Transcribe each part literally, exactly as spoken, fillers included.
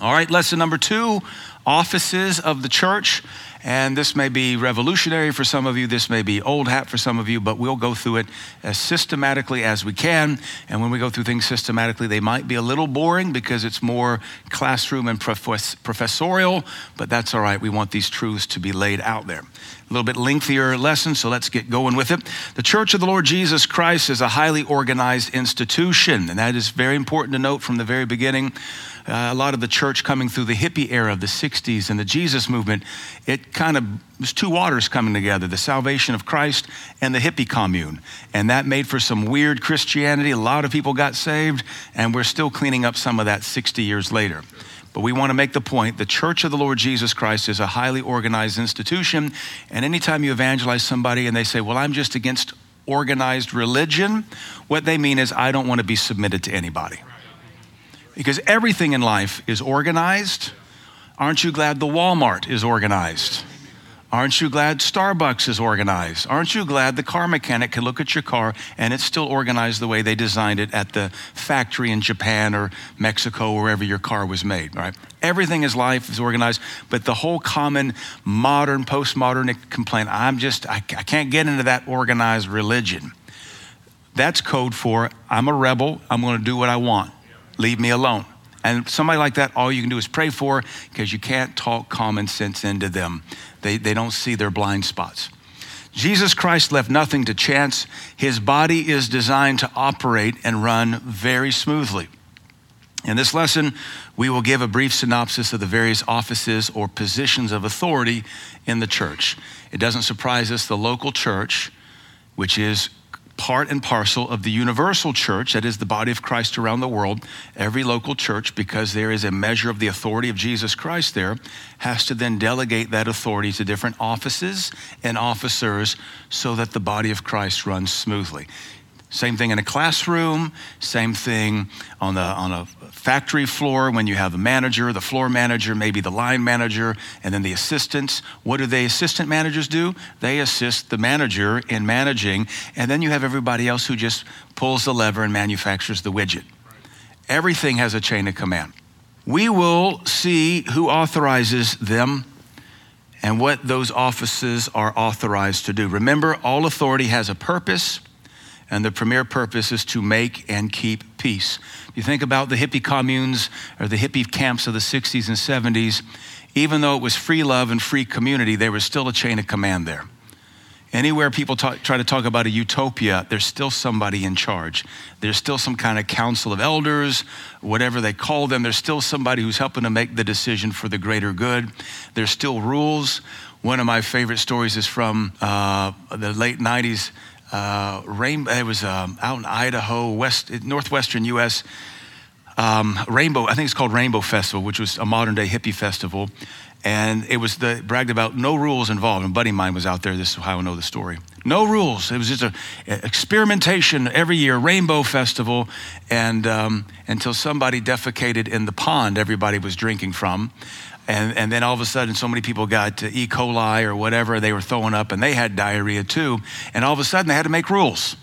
All right, lesson number two, offices of the church. And this may be revolutionary for some of you, this may be old hat for some of you, but we'll go through it as systematically as we can. And when we go through things systematically, they might be a little boring because it's more classroom and profess- professorial, but that's all right. We want these truths to be laid out there. A little bit lengthier lesson, so let's get going with it. The Church of the Lord Jesus Christ is a highly organized institution, and that is very important to note from the very beginning. Uh, a lot of the church coming through the hippie era of the sixties and the Jesus movement, it kind of was two waters coming together, the salvation of Christ and the hippie commune. And that made for some weird Christianity. A lot of people got saved, and we're still cleaning up some of that sixty years later. But we want to make the point, the Church of the Lord Jesus Christ is a highly organized institution. And anytime you evangelize somebody and they say, well, I'm just against organized religion, what they mean is I don't want to be submitted to anybody. Because everything in life is organized. Aren't you glad the Walmart is organized? Aren't you glad Starbucks is organized? Aren't you glad the car mechanic can look at your car and it's still organized the way they designed it at the factory in Japan or Mexico, wherever your car was made, right? Everything in life is organized, but the whole common modern, postmodern complaint, I'm just, I, I can't get into that organized religion. That's code for, I'm a rebel, I'm gonna do what I want. Leave me alone. And somebody like that, all you can do is pray for, because you can't talk common sense into them. They, they don't see their blind spots. Jesus Christ left nothing to chance. His body is designed to operate and run very smoothly. In this lesson, we will give a brief synopsis of the various offices or positions of authority in the church. It doesn't surprise us, the local church, which is part and parcel of the universal church, that is the body of Christ around the world, every local church, because there is a measure of the authority of Jesus Christ there, has to then delegate that authority to different offices and officers so that the body of Christ runs smoothly. Same thing in a classroom, same thing on the on a factory floor when you have a manager, the floor manager, maybe the line manager, and then the assistants. What do the assistant managers do? They assist the manager in managing, and then you have everybody else who just pulls the lever and manufactures the widget. Everything has a chain of command. We will see who authorizes them and what those offices are authorized to do. Remember, all authority has a purpose, and the premier purpose is to make and keep peace. You think about the hippie communes or the hippie camps of the sixties and seventies, even though it was free love and free community, there was still a chain of command there. Anywhere people talk, try to talk about a utopia, there's still somebody in charge. There's still some kind of council of elders, whatever they call them. There's still somebody who's helping to make the decision for the greater good. There's still rules. One of my favorite stories is from uh, the late nineties. Uh, Rainbow, it was um, out in Idaho, west, northwestern U S Um, Rainbow, I think it's called Rainbow Festival, which was a modern day hippie festival. And it was the, bragged about no rules involved. And a buddy of mine was out there, this is how I know the story. No rules, it was just a, a experimentation every year, Rainbow Festival, and um, until somebody defecated in the pond everybody was drinking from. And, and then all of a sudden, so many people got uh, E. coli or whatever they were throwing up, and they had diarrhea too. And all of a sudden, they had to make rules.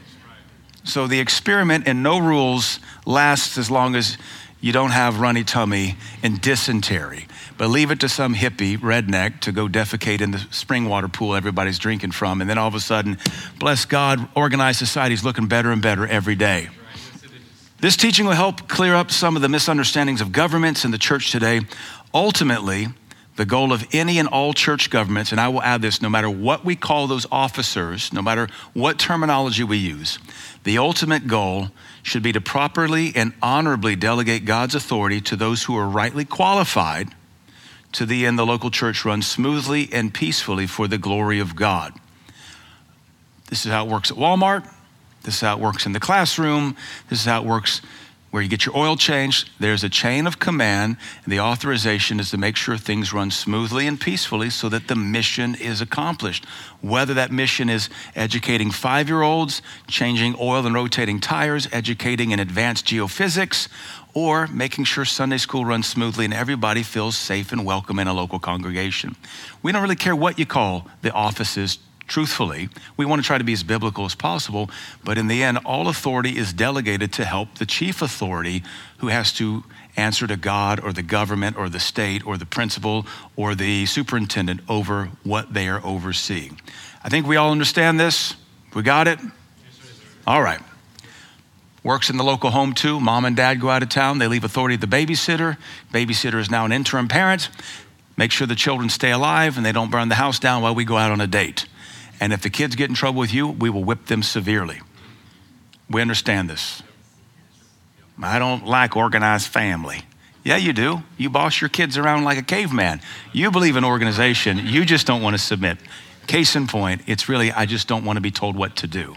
So the experiment and no rules lasts as long as you don't have runny tummy and dysentery. But leave it to some hippie redneck to go defecate in the spring water pool everybody's drinking from. And then all of a sudden, bless God, organized society is looking better and better every day. This teaching will help clear up some of the misunderstandings of governments in the church today. Ultimately, the goal of any and all church governments, and I will add this, no matter what we call those officers, no matter what terminology we use, the ultimate goal should be to properly and honorably delegate God's authority to those who are rightly qualified, to the end the local church runs smoothly and peacefully for the glory of God. This is how it works at Walmart. This is how it works in the classroom. This is how it works where you get your oil changed. There's a chain of command, and the authorization is to make sure things run smoothly and peacefully so that the mission is accomplished. Whether that mission is educating five-year-olds, changing oil and rotating tires, educating in advanced geophysics, or making sure Sunday school runs smoothly and everybody feels safe and welcome in a local congregation. We don't really care what you call the offices truthfully. We want to try to be as biblical as possible, but in the end, all authority is delegated to help the chief authority who has to answer to God or the government or the state or the principal or the superintendent over what they are overseeing. I think we all understand this. We got it? All right. Works in the local home too. Mom and dad go out of town. They leave authority to the babysitter. Babysitter is now an interim parent. Make sure the children stay alive and they don't burn the house down while we go out on a date. And if the kids get in trouble with you, we will whip them severely. We understand this. I don't like organized family. Yeah, you do. You boss your kids around like a caveman. You believe in organization. You just don't want to submit. Case in point, it's really, I just don't want to be told what to do.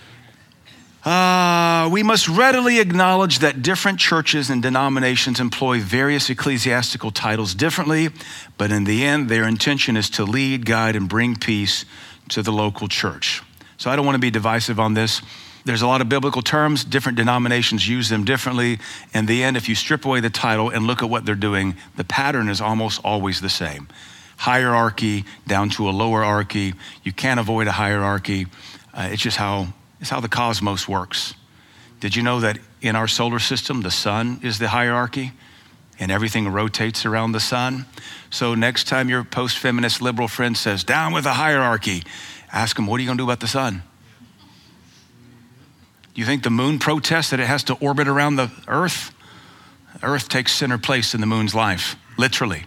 Uh, we must readily acknowledge that different churches and denominations employ various ecclesiastical titles differently, but in the end, their intention is to lead, guide, and bring peace to the local church. So I don't want to be divisive on this. There's a lot of biblical terms. Different denominations use them differently. In the end, if you strip away the title and look at what they're doing, the pattern is almost always the same. Hierarchy down to a lowerarchy. You can't avoid a hierarchy. Uh, it's just how It's how the cosmos works. Did you know that in our solar system, the sun is the hierarchy and everything rotates around the sun? So next time your post-feminist liberal friend says, down with the hierarchy, ask them, what are you gonna do about the sun? Do you think the moon protests that it has to orbit around the earth? Earth takes center place in the moon's life, literally.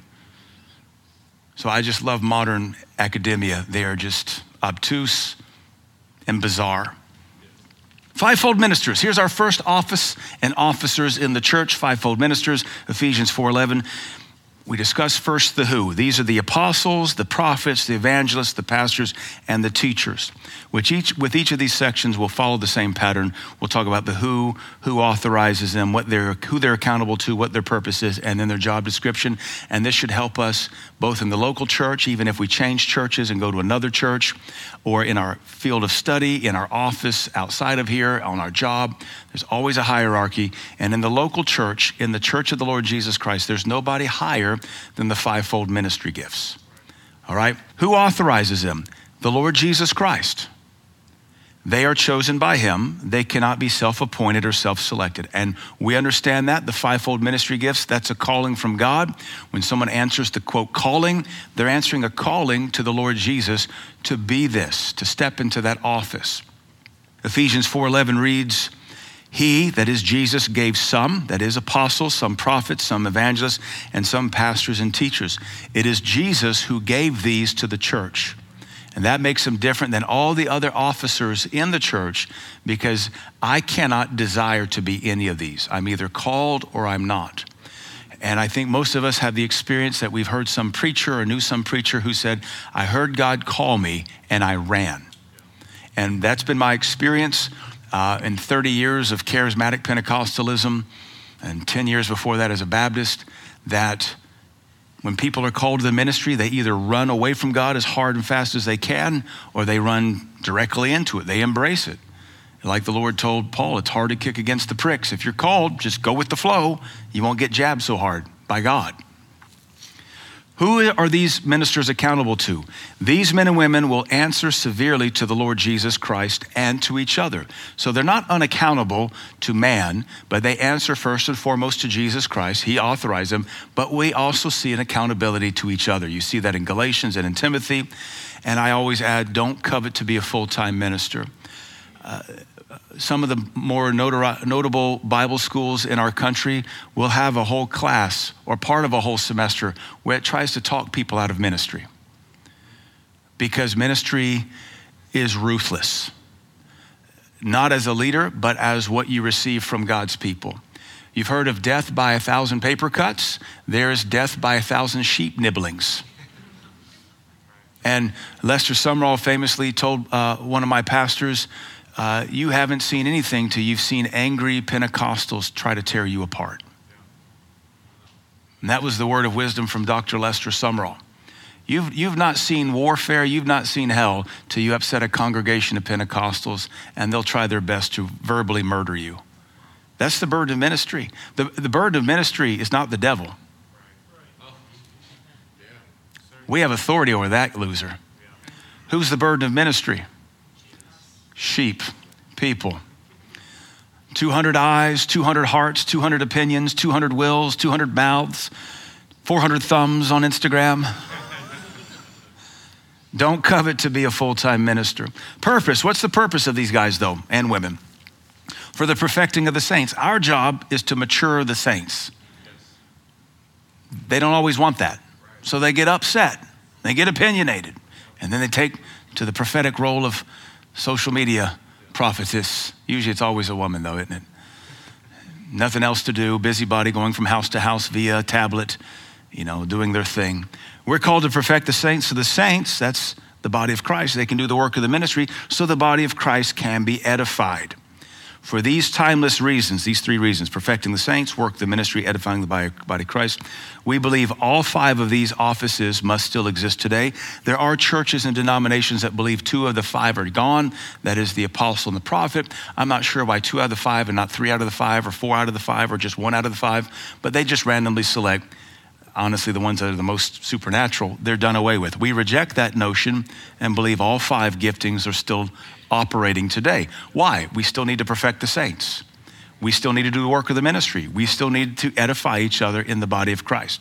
So I just love modern academia. They are just obtuse and bizarre. Fivefold ministers. Here's our first office and officers in the church, fivefold ministers, Ephesians four eleven. We discuss first the who. These are the apostles, the prophets, the evangelists, the pastors, and the teachers. Which each, with each of these sections, we'll follow the same pattern. We'll talk about the who, who authorizes them, what they're, who they're accountable to, what their purpose is, and then their job description. And this should help us both in the local church, even if we change churches and go to another church, or in our field of study, in our office, outside of here, on our job. There's always a hierarchy. And in the local church, in the church of the Lord Jesus Christ, there's nobody higher than the fivefold ministry gifts. All right? Who authorizes them? The Lord Jesus Christ. They are chosen by him. They cannot be self-appointed or self-selected. And we understand that, the fivefold ministry gifts, that's a calling from God. When someone answers the quote calling, they're answering a calling to the Lord Jesus to be this, to step into that office. Ephesians four eleven reads, he, that is Jesus, gave some, that is apostles, some prophets, some evangelists, and some pastors and teachers. It is Jesus who gave these to the church. And that makes them different than all the other officers in the church, because I cannot desire to be any of these. I'm either called or I'm not. And I think most of us have the experience that we've heard some preacher or knew some preacher who said, I heard God call me and I ran. And that's been my experience uh, in thirty years of charismatic Pentecostalism and ten years before that as a Baptist, that when people are called to the ministry, they either run away from God as hard and fast as they can, or they run directly into it. They embrace it. Like the Lord told Paul, it's hard to kick against the pricks. If you're called, just go with the flow. You won't get jabbed so hard by God. Who are these ministers accountable to? These men and women will answer severely to the Lord Jesus Christ and to each other. So they're not unaccountable to man, but they answer first and foremost to Jesus Christ. He authorized them, but we also see an accountability to each other. You see that in Galatians and in Timothy. And I always add, don't covet to be a full-time minister. Uh, some of the more notor- notable Bible schools in our country will have a whole class or part of a whole semester where it tries to talk people out of ministry, because ministry is ruthless, not as a leader, but as what you receive from God's people. You've heard of death by a thousand paper cuts. There is death by a thousand sheep nibblings. And Lester Sumrall famously told uh, one of my pastors, Uh, you haven't seen anything till you've seen angry Pentecostals try to tear you apart. And that was the word of wisdom from Doctor Lester Sumrall. You've, you've not seen warfare, you've not seen hell till you upset a congregation of Pentecostals and they'll try their best to verbally murder you. That's the burden of ministry. The, the burden of ministry is not the devil. We have authority over that loser. Who's the burden of ministry? Sheep, people. two hundred eyes, two hundred hearts, two hundred opinions, two hundred wills, two hundred mouths, four hundred thumbs on Instagram. Don't covet to be a full-time minister. Purpose, what's the purpose of these guys though, and women? For the perfecting of the saints. Our job is to mature the saints. They don't always want that. So they get upset, they get opinionated, and then they take to the prophetic role of social media prophetess. Usually it's always a woman though, isn't it? Nothing else to do, busybody going from house to house via tablet, you know, doing their thing. We're called to perfect the saints. So the saints, that's the body of Christ. They can do the work of the ministry so the body of Christ can be edified. For these timeless reasons, these three reasons, perfecting the saints, work the ministry, edifying the body of Christ, we believe all five of these offices must still exist today. There are churches and denominations that believe two of the five are gone. That is the apostle and the prophet. I'm not sure why two out of the five and not three out of the five or four out of the five or just one out of the five, but they just randomly select, honestly, the ones that are the most supernatural, they're done away with. We reject that notion and believe all five giftings are still operating today. Why? We still need to perfect the saints. We still need to do the work of the ministry. We still need to edify each other in the body of Christ.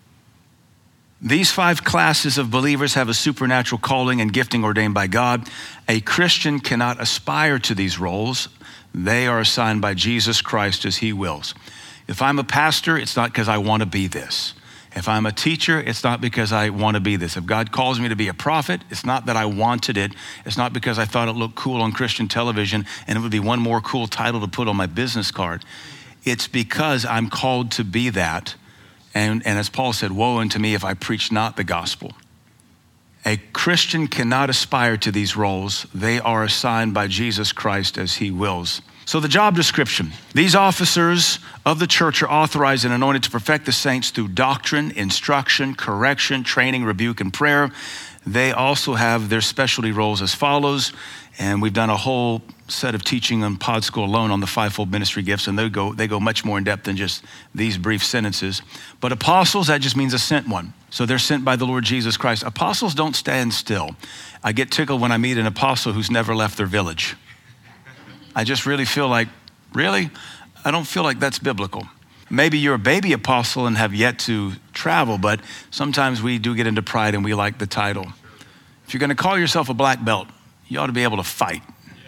These five classes of believers have a supernatural calling and gifting ordained by God. A Christian cannot aspire to these roles. They are assigned by Jesus Christ as he wills. If I'm a pastor, it's not because I want to be this. If I'm a teacher, it's not because I want to be this. If God calls me to be a prophet, it's not that I wanted it. It's not because I thought it looked cool on Christian television and it would be one more cool title to put on my business card. It's because I'm called to be that. And, and as Paul said, woe unto me if I preach not the gospel. A Christian cannot aspire to these roles. They are assigned by Jesus Christ as he wills. So the job description, these officers of the church are authorized and anointed to perfect the saints through doctrine, instruction, correction, training, rebuke, and prayer. They also have their specialty roles as follows. And we've done a whole set of teaching on Pod School alone on the fivefold ministry gifts, and they go they go much more in depth than just these brief sentences. But apostles, that just means a sent one. So they're sent by the Lord Jesus Christ. Apostles don't stand still. I get tickled when I meet an apostle who's never left their village. I just really feel like, really? I don't feel like that's biblical. Maybe you're a baby apostle and have yet to travel, but sometimes we do get into pride and we like the title. If you're going to call yourself a black belt, you ought to be able to fight.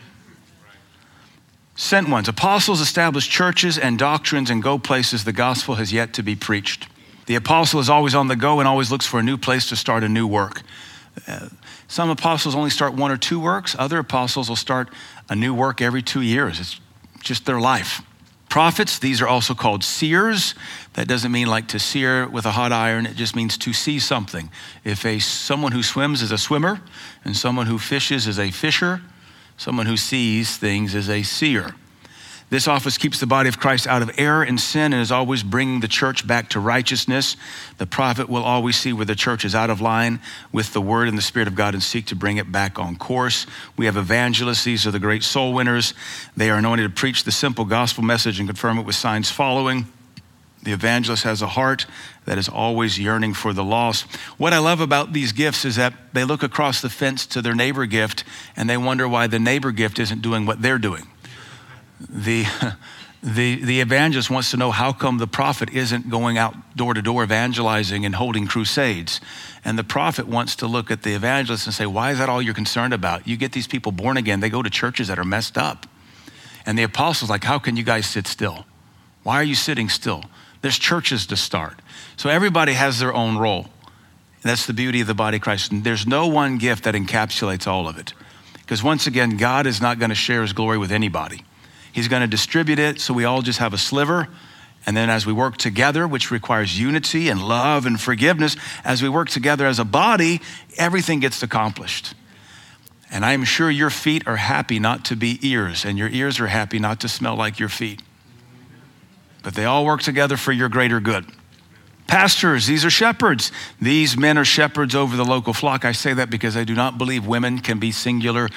Sent ones. Apostles establish churches and doctrines and go places the gospel has yet to be preached. The apostle is always on the go and always looks for a new place to start a new work. Uh, some apostles only start one or two works. Other apostles will start a new work every two years. It's just their life. Prophets, these are also called seers. That doesn't mean like to sear with a hot iron. It just means to see something. If a someone who swims is a swimmer and someone who fishes is a fisher, someone who sees things is a seer. This office keeps the body of Christ out of error and sin and is always bringing the church back to righteousness. The prophet will always see where the church is out of line with the word and the Spirit of God and seek to bring it back on course. We have evangelists. These are the great soul winners. They are anointed to preach the simple gospel message and confirm it with signs following. The evangelist has a heart that is always yearning for the lost. What I love about these gifts is that they look across the fence to their neighbor gift and they wonder why the neighbor gift isn't doing what they're doing. The, the, the evangelist wants to know how come the prophet isn't going out door to door evangelizing and holding crusades. And the prophet wants to look at the evangelist and say, why is that all you're concerned about? You get these people born again. They go to churches that are messed up. And the apostle's like, how can you guys sit still? Why are you sitting still? There's churches to start. So everybody has their own role. And that's the beauty of the body of Christ. And there's no one gift that encapsulates all of it. Because once again, God is not going to share his glory with anybody. He's going to distribute it so we all just have a sliver. And then as we work together, which requires unity and love and forgiveness, as we work together as a body, everything gets accomplished. And I'm sure your feet are happy not to be ears, and your ears are happy not to smell like your feet. But they all work together for your greater good. Pastors, these are shepherds. These men are shepherds over the local flock. I say that because I do not believe women can be singular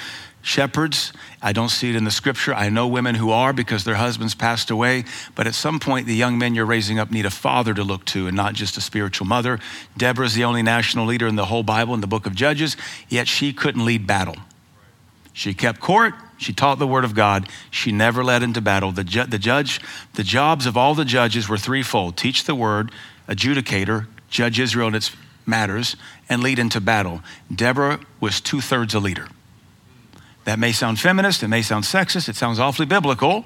Shepherds, I don't see it in the scripture. I know women who are because their husbands passed away, but at some point the young men you're raising up need a father to look to and not just a spiritual mother. Deborah's the only national leader in the whole Bible in the book of Judges, yet she couldn't lead battle. She kept court, she taught the word of God, she never led into battle. The, ju- the judge, the jobs of all the judges were threefold: teach the word, adjudicator, judge Israel in its matters, and lead into battle. Deborah was two-thirds a leader. That may sound feminist, it may sound sexist, it sounds awfully biblical,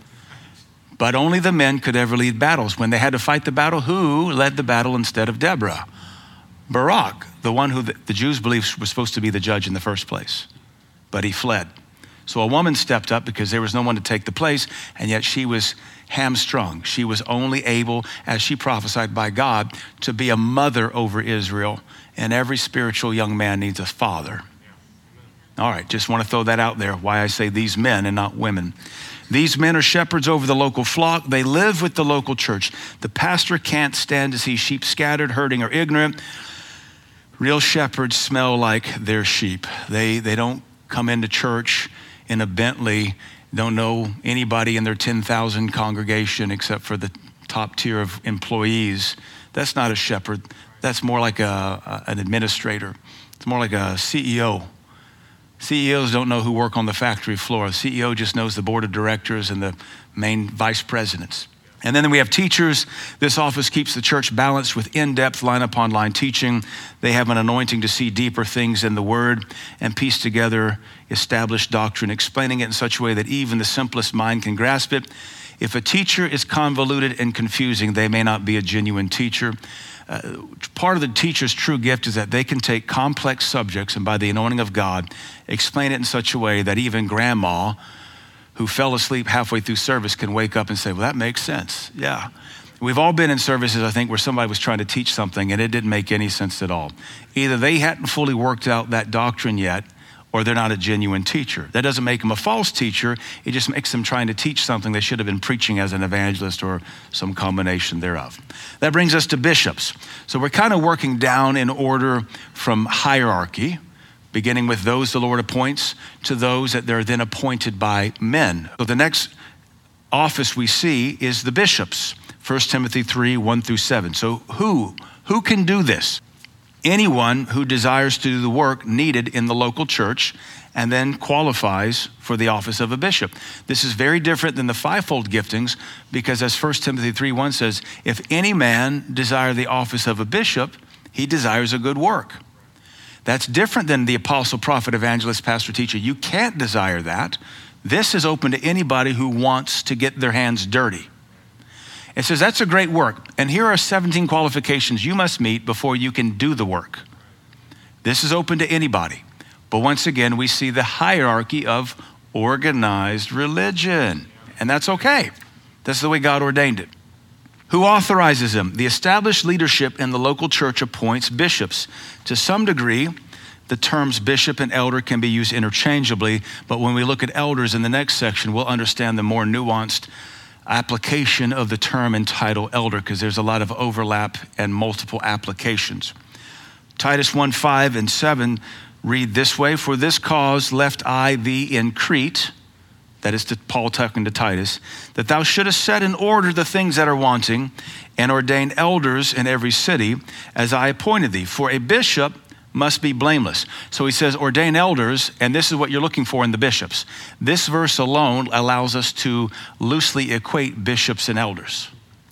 but only the men could ever lead battles. When they had to fight the battle, who led the battle instead of Deborah? Barak, the one who the, the Jews believed was supposed to be the judge in the first place, but he fled. So a woman stepped up because there was no one to take the place, and yet she was hamstrung. She was only able, as she prophesied by God, to be a mother over Israel, and every spiritual young man needs a father. All right, just want to throw that out there, why I say these men and not women. These men are shepherds over the local flock. They live with the local church. The pastor can't stand to see sheep scattered, hurting, or ignorant. Real shepherds smell like their sheep. They, they don't come into church in a Bentley, don't know anybody in their ten thousand congregation except for the top tier of employees. That's not a shepherd. That's more like a, a, an administrator. It's more like a C E O. C E Os don't know who work on the factory floor. The C E O just knows the board of directors and the main vice presidents. And then we have teachers. This office keeps the church balanced with in-depth line upon line teaching. They have an anointing to see deeper things in the word and piece together established doctrine, explaining it in such a way that even the simplest mind can grasp it. If a teacher is convoluted and confusing, they may not be a genuine teacher. Uh, part of the teacher's true gift is that they can take complex subjects and by the anointing of God, explain it in such a way that even grandma who fell asleep halfway through service can wake up and say, well, that makes sense. Yeah. We've all been in services, I think, where somebody was trying to teach something and it didn't make any sense at all. Either they hadn't fully worked out that doctrine yet, or they're not a genuine teacher. That doesn't make them a false teacher. It just makes them trying to teach something they should have been preaching as an evangelist or some combination thereof. That brings us to bishops. So we're kind of working down in order from hierarchy, beginning with those the Lord appoints to those that they're then appointed by men. So the next office we see is the bishops. First Timothy three, one through seven. So who, who can do this? Anyone who desires to do the work needed in the local church and then qualifies for the office of a bishop. This is very different than the fivefold giftings because as First Timothy three, one says, if any man desire the office of a bishop, he desires a good work. That's different than the apostle, prophet, evangelist, pastor, teacher. You can't desire that. This is open to anybody who wants to get their hands dirty. It says that's a great work. And here are seventeen qualifications you must meet before you can do the work. This is open to anybody. But once again, we see the hierarchy of organized religion. And that's okay. That's the way God ordained it. Who authorizes them? The established leadership in the local church appoints bishops. To some degree, the terms bishop and elder can be used interchangeably, but when we look at elders in the next section, we'll understand the more nuanced application of the term and title elder, because there's a lot of overlap and multiple applications. Titus one, five and seven read this way, for this cause left I thee in Crete, that is to Paul talking to Titus, that thou shouldest set in order the things that are wanting and ordain elders in every city as I appointed thee. For a bishop must be blameless. So he says ordain elders, and this is what you're looking for in the bishops. This verse alone allows us to loosely equate bishops and elders.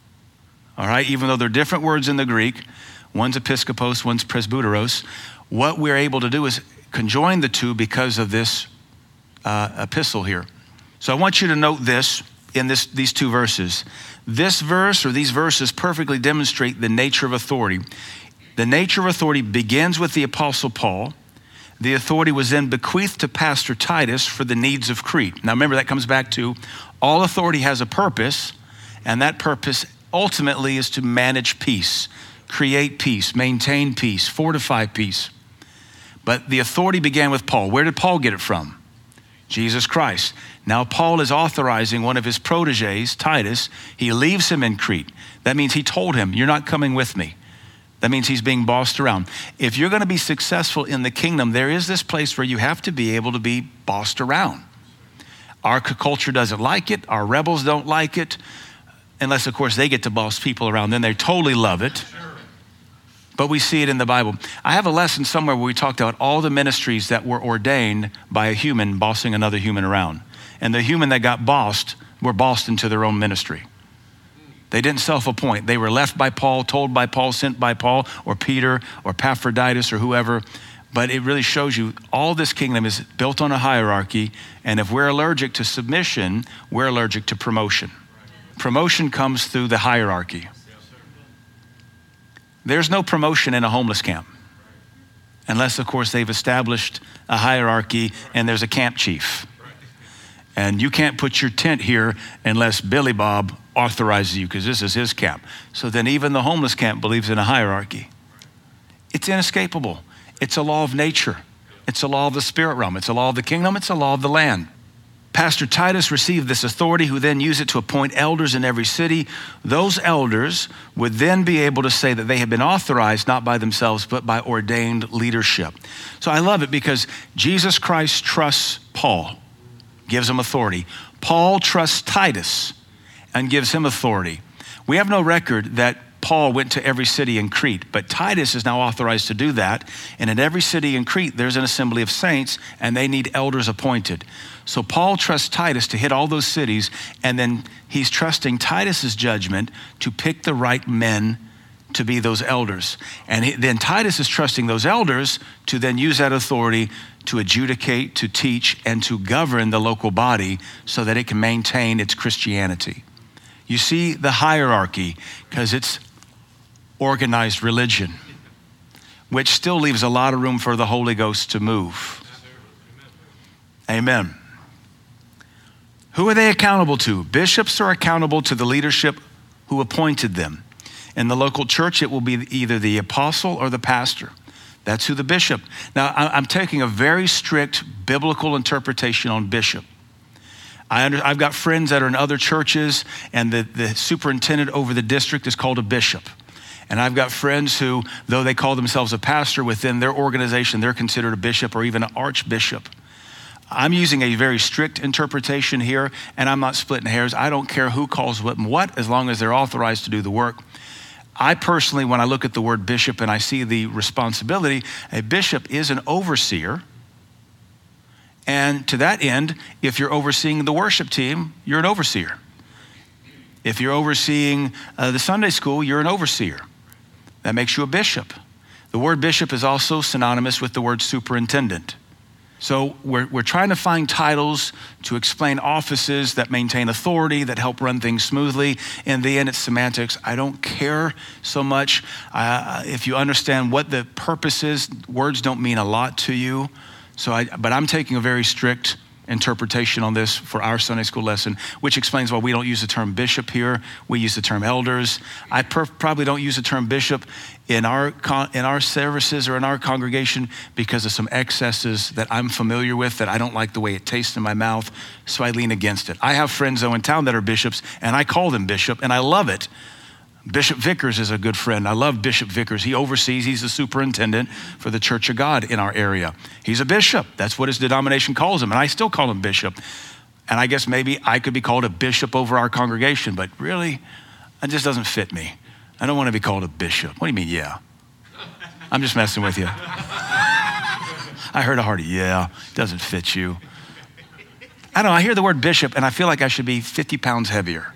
All right, even though they're different words in the Greek, one's episkopos, one's presbyteros, what we're able to do is conjoin the two because of this uh, epistle here. So I want you to note this in this, these two verses. This verse or these verses perfectly demonstrate the nature of authority. The nature of authority begins with the Apostle Paul. The authority was then bequeathed to Pastor Titus for the needs of Crete. Now remember, that comes back to all authority has a purpose, and that purpose ultimately is to manage peace, create peace, maintain peace, fortify peace. But the authority began with Paul. Where did Paul get it from? Jesus Christ. Now Paul is authorizing one of his proteges, Titus. He leaves him in Crete. That means he told him, you're not coming with me. That means he's being bossed around. If you're going to be successful in the kingdom, there is this place where you have to be able to be bossed around. Our culture doesn't like it. Our rebels don't like it. Unless, of course, they get to boss people around. Then they totally love it. But we see it in the Bible. I have a lesson somewhere where we talked about all the ministries that were ordained by a human bossing another human around. And the human that got bossed were bossed into their own ministry. They didn't self-appoint. They were left by Paul, told by Paul, sent by Paul, or Peter, or Epaphroditus, or whoever. But it really shows you all this kingdom is built on a hierarchy. And if we're allergic to submission, we're allergic to promotion. Promotion comes through the hierarchy. There's no promotion in a homeless camp. Unless, of course, they've established a hierarchy and there's a camp chief. And you can't put your tent here unless Billy Bob authorizes you, because this is his camp. So then even the homeless camp believes in a hierarchy. It's inescapable. It's a law of nature. It's a law of the spirit realm. It's a law of the kingdom. It's a law of the land. Pastor Titus received this authority, who then used it to appoint elders in every city. Those elders would then be able to say that they had been authorized not by themselves, but by ordained leadership. So I love it because Jesus Christ trusts Paul, gives him authority. Paul trusts Titus and gives him authority. We have no record that Paul went to every city in Crete, but Titus is now authorized to do that. And in every city in Crete, there's an assembly of saints and they need elders appointed. So Paul trusts Titus to hit all those cities, and then he's trusting Titus's judgment to pick the right men to be those elders. And he, then Titus is trusting those elders to then use that authority to adjudicate, to teach, and to govern the local body so that it can maintain its Christianity. You see the hierarchy, because it's organized religion, which still leaves a lot of room for the Holy Ghost to move. Amen. Who are they accountable to? Bishops are accountable to the leadership who appointed them. In the local church, it will be either the apostle or the pastor. That's who the bishop. Now, I'm taking a very strict biblical interpretation on bishop. I under, I've got friends that are in other churches, and the, the superintendent over the district is called a bishop. And I've got friends who, though they call themselves a pastor, within their organization, they're considered a bishop or even an archbishop. I'm using a very strict interpretation here, and I'm not splitting hairs. I don't care who calls what and what, as long as they're authorized to do the work. I personally, when I look at the word bishop and I see the responsibility, a bishop is an overseer. And to that end, if you're overseeing the worship team, you're an overseer. If you're overseeing uh, the Sunday school, you're an overseer. That makes you a bishop. The word bishop is also synonymous with the word superintendent. So we're, we're trying to find titles to explain offices that maintain authority, that help run things smoothly. In the end, it's semantics. I don't care so much. Uh, if you understand what the purpose is, words don't mean a lot to you. So, I, but I'm taking a very strict interpretation on this for our Sunday school lesson, which explains why we don't use the term bishop here. We use the term elders. I per- probably don't use the term bishop in our con- in our services or in our congregation because of some excesses that I'm familiar with that I don't like the way it tastes in my mouth, so I lean against it. I have friends though in town that are bishops, and I call them bishop, and I love it. Bishop Vickers is a good friend. I love Bishop Vickers. He oversees, he's the superintendent for the Church of God in our area. He's a bishop. That's what his denomination calls him, and I still call him bishop. And I guess maybe I could be called a bishop over our congregation, but really, it just doesn't fit me. I don't want to be called a bishop. What do you mean, yeah? I'm just messing with you. I heard a hearty, yeah, it doesn't fit you. I don't know, I hear the word bishop, and I feel like I should be fifty pounds heavier.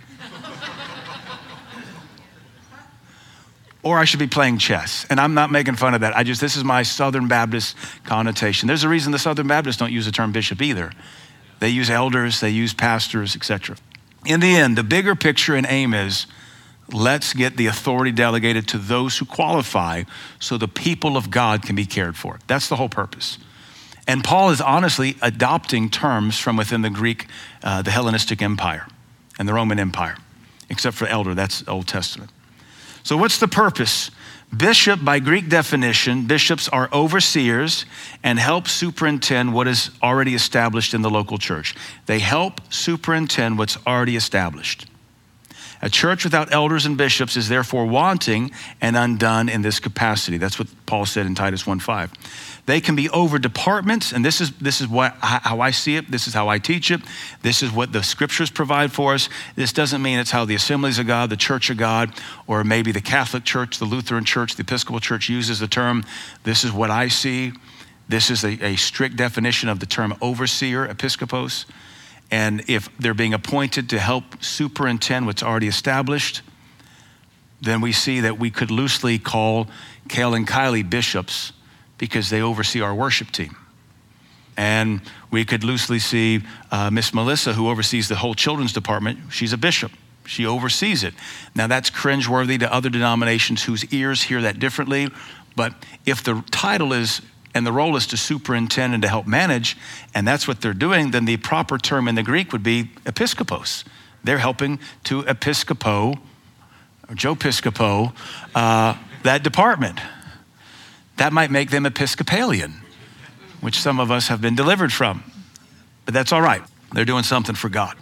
Or I should be playing chess. And I'm not making fun of that. I just, this is my Southern Baptist connotation. There's a reason the Southern Baptists don't use the term bishop either. They use elders, they use pastors, et cetera. In the end, the bigger picture and aim is, let's get the authority delegated to those who qualify so the people of God can be cared for. That's the whole purpose. And Paul is honestly adopting terms from within the Greek, uh, the Hellenistic Empire and the Roman Empire, except for elder, that's Old Testament. So what's the purpose? Bishop, by Greek definition, bishops are overseers and help superintend what is already established in the local church. They help superintend what's already established. A church without elders and bishops is therefore wanting and undone in this capacity. That's what Paul said in Titus one five. They can be over departments, and this is this is what how I see it. This is how I teach it. This is what the scriptures provide for us. This doesn't mean it's how the Assemblies of God, the Church of God, or maybe the Catholic Church, the Lutheran Church, the Episcopal Church uses the term. This is what I see. This is a, a strict definition of the term overseer, episkopos. And if they're being appointed to help superintend what's already established, then we see that we could loosely call Cale and Kylie bishops because they oversee our worship team. And we could loosely see uh, Miss Melissa, who oversees the whole children's department. She's a bishop. She oversees it. Now that's cringeworthy to other denominations whose ears hear that differently. But if the title is, and the role is to superintend and to help manage, and that's what they're doing, then the proper term in the Greek would be episkopos. They're helping to episcopo, or Joe Piscopo, uh, that department. That might make them Episcopalian, which some of us have been delivered from. But that's all right. They're doing something for God.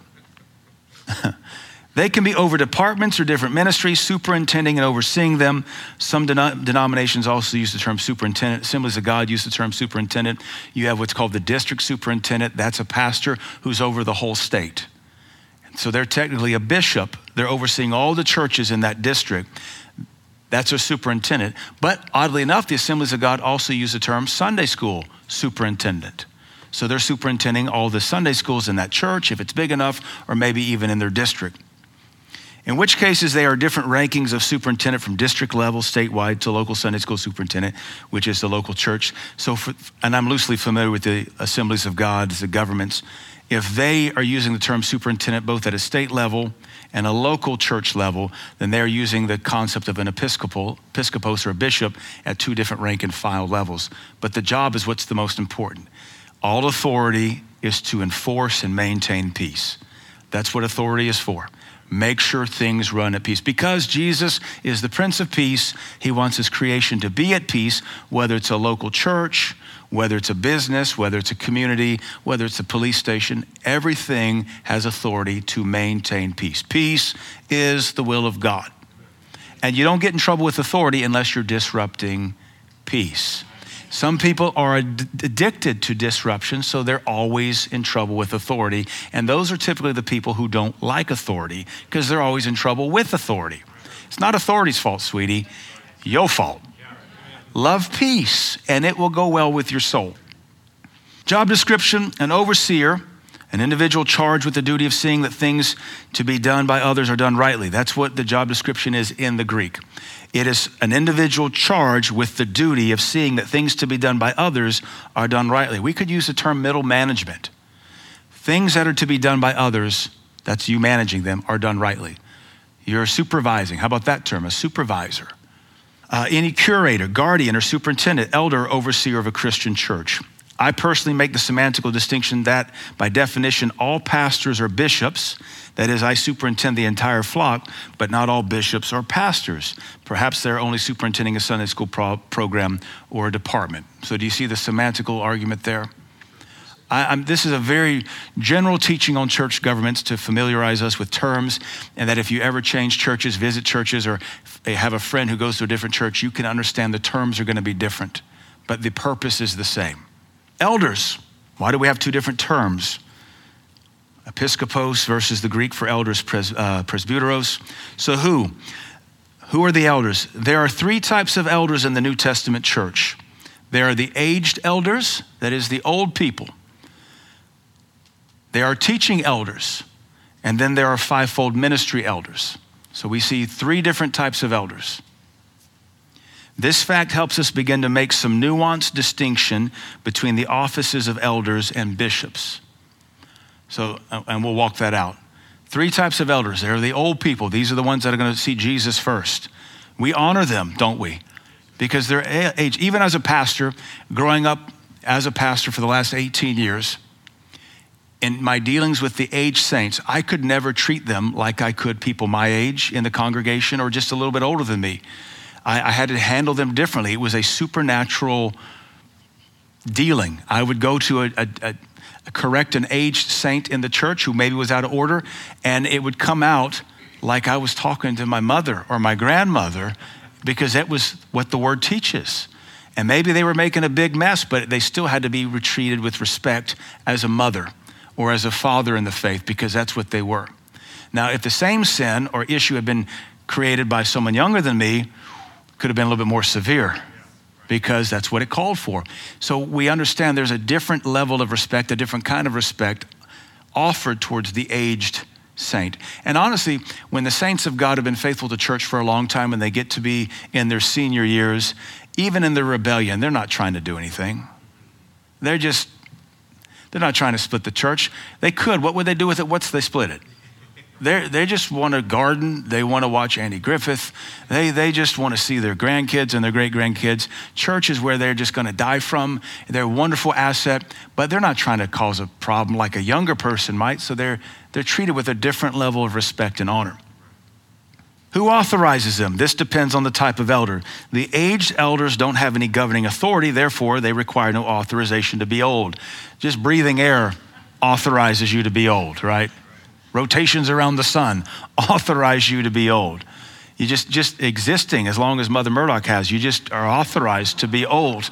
They can be over departments or different ministries, superintending and overseeing them. Some den- denominations also use the term superintendent. Assemblies of God use the term superintendent. You have what's called the district superintendent. That's a pastor who's over the whole state. So they're technically a bishop. They're overseeing all the churches in that district. That's a superintendent. But oddly enough, the Assemblies of God also use the term Sunday school superintendent. So they're superintending all the Sunday schools in that church, if it's big enough, or maybe even in their district. In which cases, they are different rankings of superintendent from district level, statewide, to local Sunday school superintendent, which is the local church. So, for, and I'm loosely familiar with the Assemblies of God, the governments. If they are using the term superintendent both at a state level and a local church level, then they're using the concept of an episcopal, episcopos or a bishop at two different rank and file levels. But the job is what's the most important. All authority is to enforce and maintain peace. That's what authority is for. Make sure things run at peace. Because Jesus is the Prince of Peace, he wants his creation to be at peace, whether it's a local church, whether it's a business, whether it's a community, whether it's a police station. Everything has authority to maintain peace. Peace is the will of God. And you don't get in trouble with authority unless you're disrupting peace. Some people are ad- addicted to disruption, so they're always in trouble with authority. And those are typically the people who don't like authority because they're always in trouble with authority. It's not authority's fault, sweetie. Your fault. Love peace, and it will go well with your soul. Job description, an overseer, an individual charged with the duty of seeing that things to be done by others are done rightly. That's what the job description is in the Greek. It is an individual charged with the duty of seeing that things to be done by others are done rightly. We could use the term middle management. Things that are to be done by others, that's you managing them, are done rightly. You're supervising. How about that term, a supervisor? Uh, any curator, guardian, or superintendent, elder, overseer of a Christian church. I personally make the semantical distinction that, by definition, all pastors are bishops. That is, I superintend the entire flock, but not all bishops are pastors. Perhaps they're only superintending a Sunday school pro- program or a department. So do you see the semantical argument there? I, I'm, this is a very general teaching on church governments to familiarize us with terms, and that if you ever change churches, visit churches, or have a friend who goes to a different church, you can understand the terms are going to be different, but the purpose is the same. Elders, why do we have two different terms? Episkopos versus the Greek for elders, pres, uh, presbyteros. So who? Who are the elders? There are three types of elders in the New Testament church. There are the aged elders, that is the old people. There are teaching elders, and then there are fivefold ministry elders. So we see three different types of elders. This fact helps us begin to make some nuanced distinction between the offices of elders and bishops. So, and we'll walk that out. Three types of elders. There are the old people. These are the ones that are going to see Jesus first. We honor them, don't we? Because their age, even as a pastor, growing up as a pastor for the last eighteen years, in my dealings with the aged saints, I could never treat them like I could people my age in the congregation or just a little bit older than me. I, I had to handle them differently. It was a supernatural dealing. I would go to a, a, a correct an aged saint in the church who maybe was out of order, and it would come out like I was talking to my mother or my grandmother, because that was what the word teaches. And maybe they were making a big mess, but they still had to be treated with respect as a mother or as a father in the faith, because that's what they were. Now, if the same sin or issue had been created by someone younger than me, it could have been a little bit more severe, because that's what it called for. So we understand there's a different level of respect, a different kind of respect offered towards the aged saint. And honestly, when the saints of God have been faithful to church for a long time and they get to be in their senior years, even in their rebellion, they're not trying to do anything. They're just, they're not trying to split the church. They could. What would they do with it once they split it? They they just want to garden. They want to watch Andy Griffith. They they just want to see their grandkids and their great-grandkids. Church is where they're just going to die from. They're a wonderful asset, but they're not trying to cause a problem like a younger person might, so they're they're treated with a different level of respect and honor. Who authorizes them? This depends on the type of elder. The aged elders don't have any governing authority, therefore they require no authorization to be old. Just breathing air authorizes you to be old, right? Rotations around the sun authorize you to be old. You just, just existing, as long as Mother Murdoch has, you just are authorized to be old.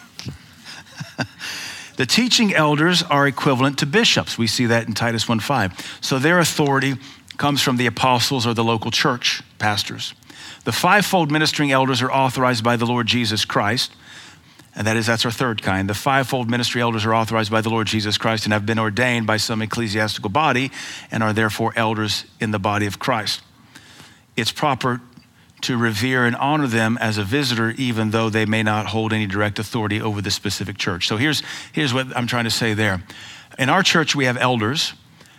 The teaching elders are equivalent to bishops. We see that in Titus one five. So their authority comes from the apostles or the local church pastors. The fivefold ministering elders are authorized by the Lord Jesus Christ. And that is, that's our third kind. The fivefold ministry elders are authorized by the Lord Jesus Christ and have been ordained by some ecclesiastical body and are therefore elders in the body of Christ. It's proper to revere and honor them as a visitor, even though they may not hold any direct authority over the specific church. So here's, here's what I'm trying to say there. In our church, we have elders,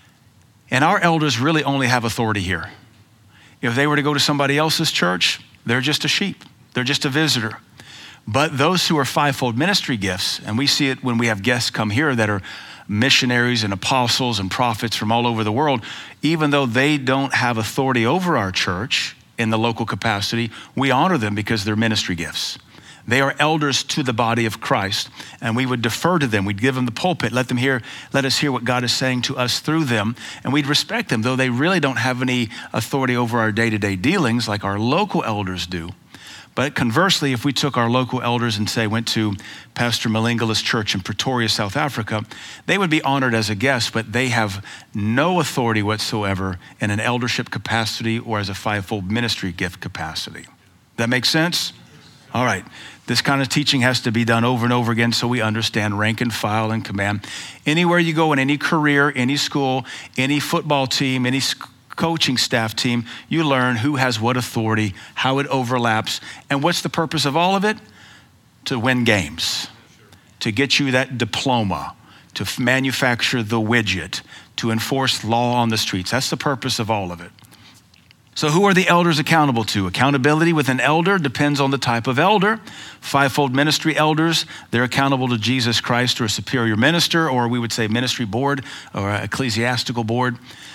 and our elders really only have authority here. If they were to go to somebody else's church, they're just a sheep. They're just a visitor. But those who are fivefold ministry gifts, and we see it when we have guests come here that are missionaries and apostles and prophets from all over the world, even though they don't have authority over our church in the local capacity, we honor them because they're ministry gifts. They are elders to the body of Christ, and we would defer to them. We'd give them the pulpit, let them hear, let us hear what God is saying to us through them, and we'd respect them, though they really don't have any authority over our day-to-day dealings like our local elders do. But conversely, if we took our local elders and say went to Pastor Malingala's church in Pretoria, South Africa, they would be honored as a guest, but they have no authority whatsoever in an eldership capacity or as a fivefold ministry gift capacity. That makes sense? All right. This kind of teaching has to be done over and over again so we understand rank and file and command. Anywhere you go in any career, any school, any football team, any sc- coaching staff team, you learn who has what authority, how it overlaps, and what's the purpose of all of it? To win games, to get you that diploma, to f- manufacture the widget, to enforce law on the streets. That's the purpose of all of it. So who are the elders accountable to? Accountability with an elder depends on the type of elder. Fivefold ministry elders, they're accountable to Jesus Christ or a superior minister, or we would say ministry board or ecclesiastical board.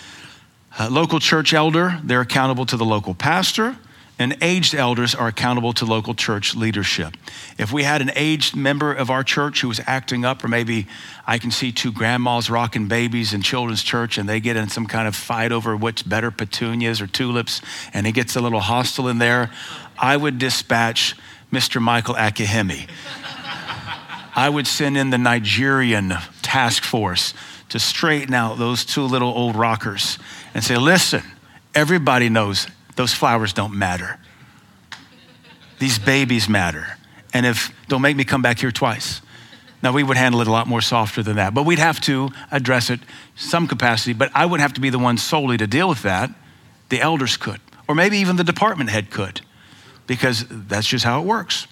Uh, local church elder, they're accountable to the local pastor, and aged elders are accountable to local church leadership. If we had an aged member of our church who was acting up, or maybe I can see two grandmas rocking babies in children's church and they get in some kind of fight over what's better, petunias or tulips, and it gets a little hostile in there, I would dispatch Mister Michael Akihemi. I would send in the Nigerian task force to straighten out those two little old rockers and say, listen, everybody knows those flowers don't matter. These babies matter. And if, don't make me come back here twice. Now, we would handle it a lot more softer than that, but we'd have to address it some capacity, but I wouldn't have to be the one solely to deal with that. The elders could, or maybe even the department head could, because that's just how it works.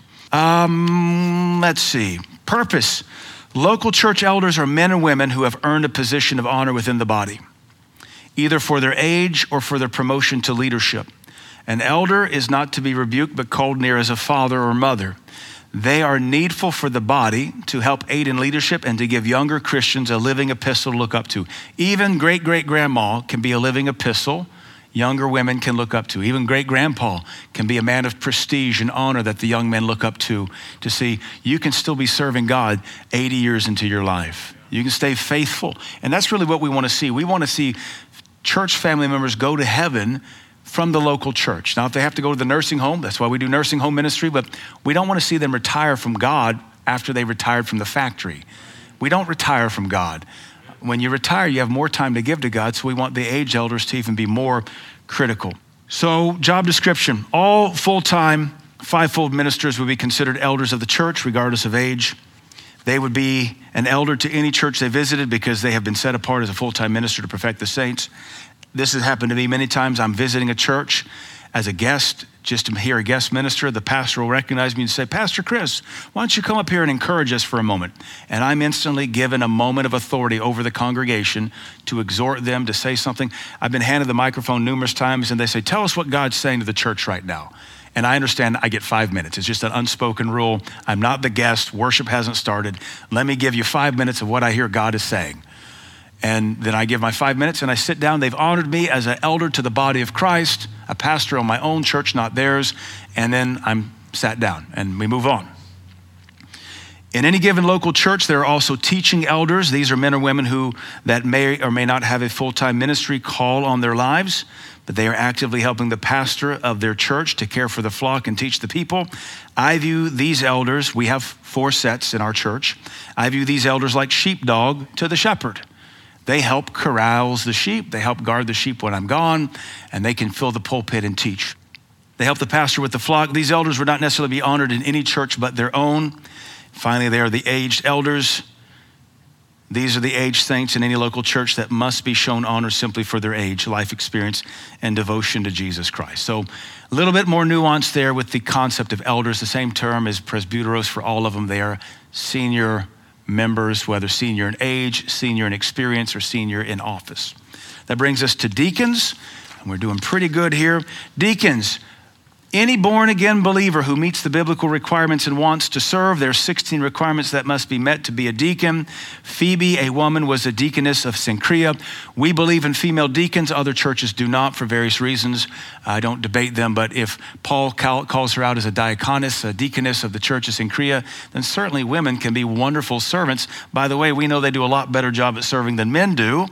Um, let's see, purpose. Local church elders are men and women who have earned a position of honor within the body, either for their age or for their promotion to leadership. An elder is not to be rebuked, but called near as a father or mother. They are needful for the body to help aid in leadership and to give younger Christians a living epistle to look up to. Even great-great-grandma can be a living epistle younger women can look up to. Even great-grandpa can be a man of prestige and honor that the young men look up to, to see you can still be serving God eighty years into your life. You can stay faithful. And that's really what we want to see. We want to see church family members go to heaven from the local church. Now, if they have to go to the nursing home, that's why we do nursing home ministry, but we don't want to see them retire from God after they retired from the factory. We don't retire from God. When you retire, you have more time to give to God, so we want the age elders to even be more critical. So, job description, all full-time, fivefold ministers would be considered elders of the church, regardless of age. They would be an elder to any church they visited because they have been set apart as a full-time minister to perfect the saints. This has happened to me many times. I'm visiting a church as a guest, just to hear a guest minister. The pastor will recognize me and say, Pastor Chris, why don't you come up here and encourage us for a moment? And I'm instantly given a moment of authority over the congregation to exhort them to say something. I've been handed the microphone numerous times and they say, tell us what God's saying to the church right now. And I understand I get five minutes. It's just an unspoken rule. I'm not the guest. Worship hasn't started. Let me give you five minutes of what I hear God is saying. And then I give my five minutes and I sit down. They've honored me as an elder to the body of Christ, a pastor on my own church, not theirs. And then I'm sat down and we move on. In any given local church, there are also teaching elders. These are men or women who that may or may not have a full-time ministry call on their lives, but they are actively helping the pastor of their church to care for the flock and teach the people. I view these elders, we have four sets in our church. I view these elders like sheepdog to the shepherd. They help corrals the sheep. They help guard the sheep when I'm gone, and they can fill the pulpit and teach. They help the pastor with the flock. These elders would not necessarily be honored in any church but their own. Finally, they are the aged elders. These are the aged saints in any local church that must be shown honor simply for their age, life experience, and devotion to Jesus Christ. So a little bit more nuance there with the concept of elders. The same term as presbyteros for all of them. They are senior members, whether senior in age, senior in experience, or senior in office. That brings us to deacons, and we're doing pretty good here. Deacons, any born-again believer who meets the biblical requirements and wants to serve, there are sixteen requirements that must be met to be a deacon. Phoebe, a woman, was a deaconess of Cenchrea. We believe in female deacons. Other churches do not for various reasons. I don't debate them, but if Paul calls her out as a diaconess, a deaconess of the church of Cenchrea, then certainly women can be wonderful servants. By the way, we know they do a lot better job at serving than men do.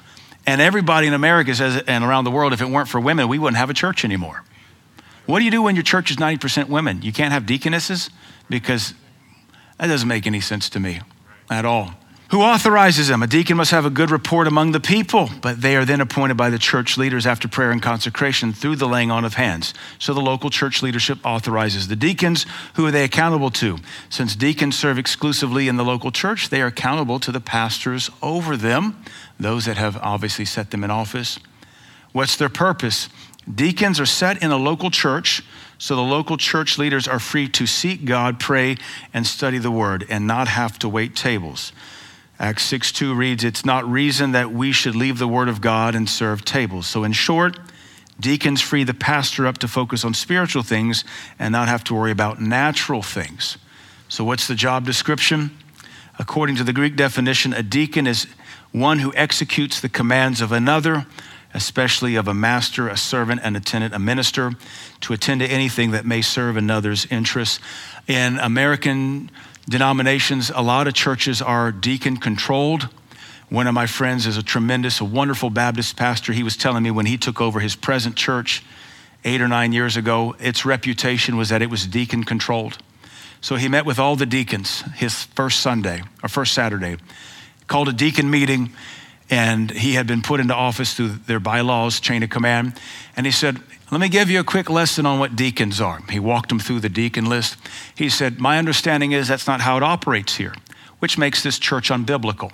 And everybody in America says, and around the world, if it weren't for women, we wouldn't have a church anymore. What do you do when your church is ninety percent women? You can't have deaconesses? Because that doesn't make any sense to me at all. Who authorizes them? A deacon must have a good report among the people, but they are then appointed by the church leaders after prayer and consecration through the laying on of hands. So the local church leadership authorizes the deacons. Who are they accountable to? Since deacons serve exclusively in the local church, they are accountable to the pastors over them, those that have obviously set them in office. What's their purpose? Deacons are set in a local church, so the local church leaders are free to seek God, pray, and study the word, and not have to wait tables. Acts six two reads, it's not reason that we should leave the word of God and serve tables. So in short, deacons free the pastor up to focus on spiritual things and not have to worry about natural things. So what's the job description? According to the Greek definition, a deacon is one who executes the commands of another, especially of a master, a servant, an attendant, a minister, to attend to anything that may serve another's interests. In American denominations, a lot of churches are deacon controlled. One of my friends is a tremendous, a wonderful Baptist pastor. He was telling me when he took over his present church eight or nine years ago, its reputation was that it was deacon controlled. So he met with all the deacons his first Sunday or first Saturday, called a deacon meeting, and he had been put into office through their bylaws, chain of command. And he said, let me give you a quick lesson on what deacons are. He walked them through the deacon list. He said, my understanding is that's not how it operates here, which makes this church unbiblical.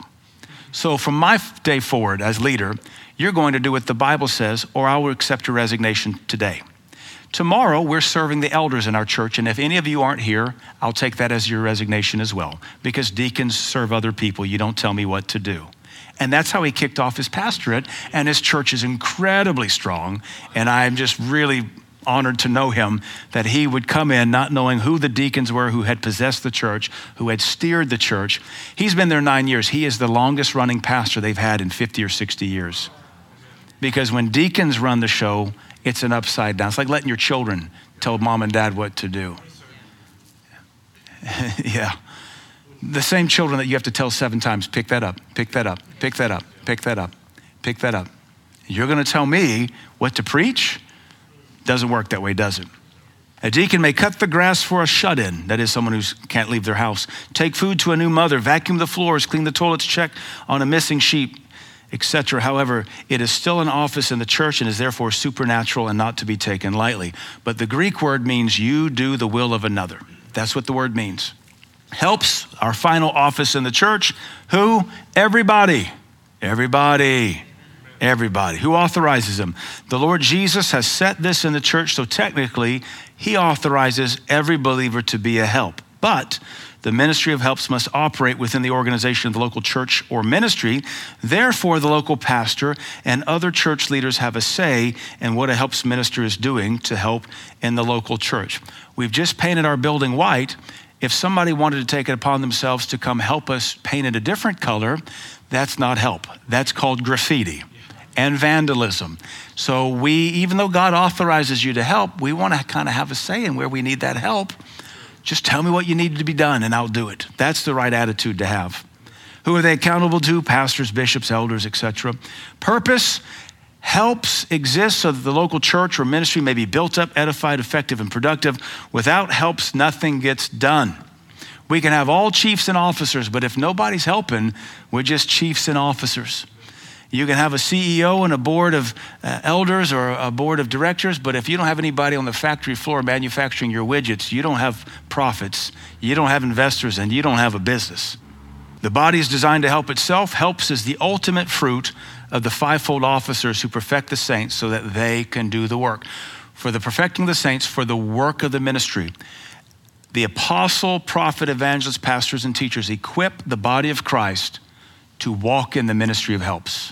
So from my day forward as leader, you're going to do what the Bible says, or I will accept your resignation today. Tomorrow, we're serving the elders in our church, and if any of you aren't here, I'll take that as your resignation as well, because deacons serve other people. You don't tell me what to do. And that's how he kicked off his pastorate, and his church is incredibly strong, and I'm just really honored to know him, that he would come in not knowing who the deacons were who had possessed the church, who had steered the church. He's been there nine years. He is the longest running pastor they've had in fifty or sixty years. Because when deacons run the show, it's an upside down. It's like letting your children tell mom and dad what to do. Yeah. The same children that you have to tell seven times, pick that up, pick that up, pick that up, pick that up, pick that up. You're going to tell me what to preach? Doesn't work that way, does it? A deacon may cut the grass for a shut-in, that is someone who can't leave their house, take food to a new mother, vacuum the floors, clean the toilets, check on a missing sheep, et cetera. However, it is still an office in the church and is therefore supernatural and not to be taken lightly. But the Greek word means you do the will of another. That's what the word means. Helps, our final office in the church. Who? Everybody. Everybody. Everybody. Who authorizes them? The Lord Jesus has set this in the church, so technically, he authorizes every believer to be a help. But the ministry of helps must operate within the organization of the local church or ministry. Therefore, the local pastor and other church leaders have a say in what a helps minister is doing to help in the local church. We've just painted our building white. If somebody wanted to take it upon themselves to come help us paint it a different color, that's not help. That's called graffiti and vandalism. So we, even though God authorizes you to help, we want to kind of have a say in where we need that help. Just tell me what you need to be done and I'll do it. That's the right attitude to have. Who are they accountable to? Pastors, bishops, elders, et cetera. Purpose, helps exist so that the local church or ministry may be built up, edified, effective, and productive. Without helps, nothing gets done. We can have all chiefs and officers, but if nobody's helping, we're just chiefs and officers. You can have a C E O and a board of uh, elders or a board of directors, but if you don't have anybody on the factory floor manufacturing your widgets, you don't have profits, you don't have investors, and you don't have a business. The body is designed to help itself. Helps is the ultimate fruit of the fivefold officers who perfect the saints so that they can do the work. For the perfecting the saints, for the work of the ministry, the apostle, prophet, evangelist, pastors, and teachers equip the body of Christ to walk in the ministry of helps.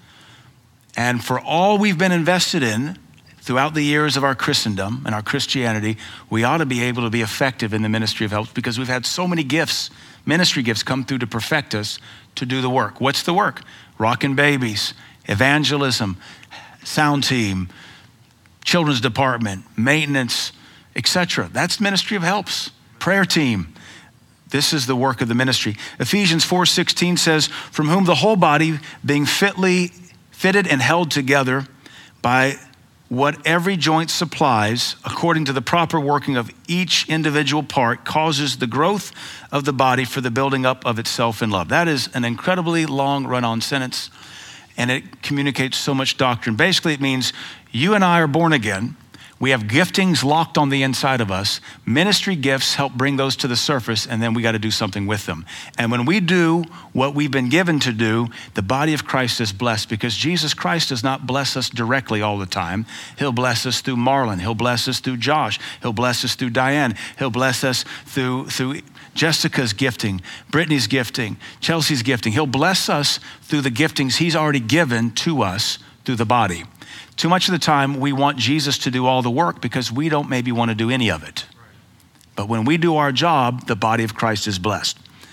And for all we've been invested in throughout the years of our Christendom and our Christianity, we ought to be able to be effective in the ministry of helps because we've had so many gifts, ministry gifts come through to perfect us to do the work. What's the work? Rocking babies, evangelism, sound team, children's department, maintenance, et cetera. That's ministry of helps. Prayer team. This is the work of the ministry. Ephesians four sixteen says, from whom the whole body being fitly fitted and held together by what every joint supplies, according to the proper working of each individual part, causes the growth of the body for the building up of itself in love. That is an incredibly long run-on sentence, and it communicates so much doctrine. Basically, it means you and I are born again. We have giftings locked on the inside of us. Ministry gifts help bring those to the surface, and then we got to do something with them. And when we do what we've been given to do, the body of Christ is blessed because Jesus Christ does not bless us directly all the time. He'll bless us through Marlon. He'll bless us through Josh. He'll bless us through Diane. He'll bless us through, through Jessica's gifting, Brittany's gifting, Chelsea's gifting. He'll bless us through the giftings he's already given to us through the body. Too much of the time, we want Jesus to do all the work because we don't maybe want to do any of it. But when we do our job, the body of Christ is blessed.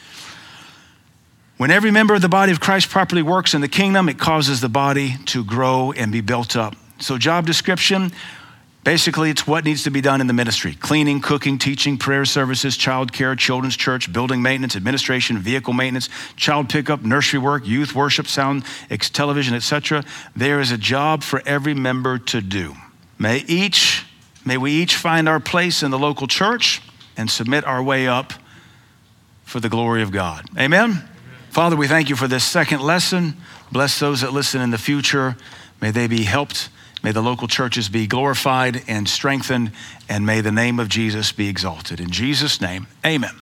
When every member of the body of Christ properly works in the kingdom, it causes the body to grow and be built up. So job description, basically it's what needs to be done in the ministry. Cleaning, cooking, teaching, prayer services, child care, children's church, building maintenance, administration, vehicle maintenance, child pickup, nursery work, youth worship, sound, television, et cetera. There is a job for every member to do. May each, may we each find our place in the local church and submit our way up for the glory of God. Amen? Amen. Father, we thank you for this second lesson. Bless those that listen in the future. May they be helped. May the local churches be glorified and strengthened, and may the name of Jesus be exalted. In Jesus' name, amen.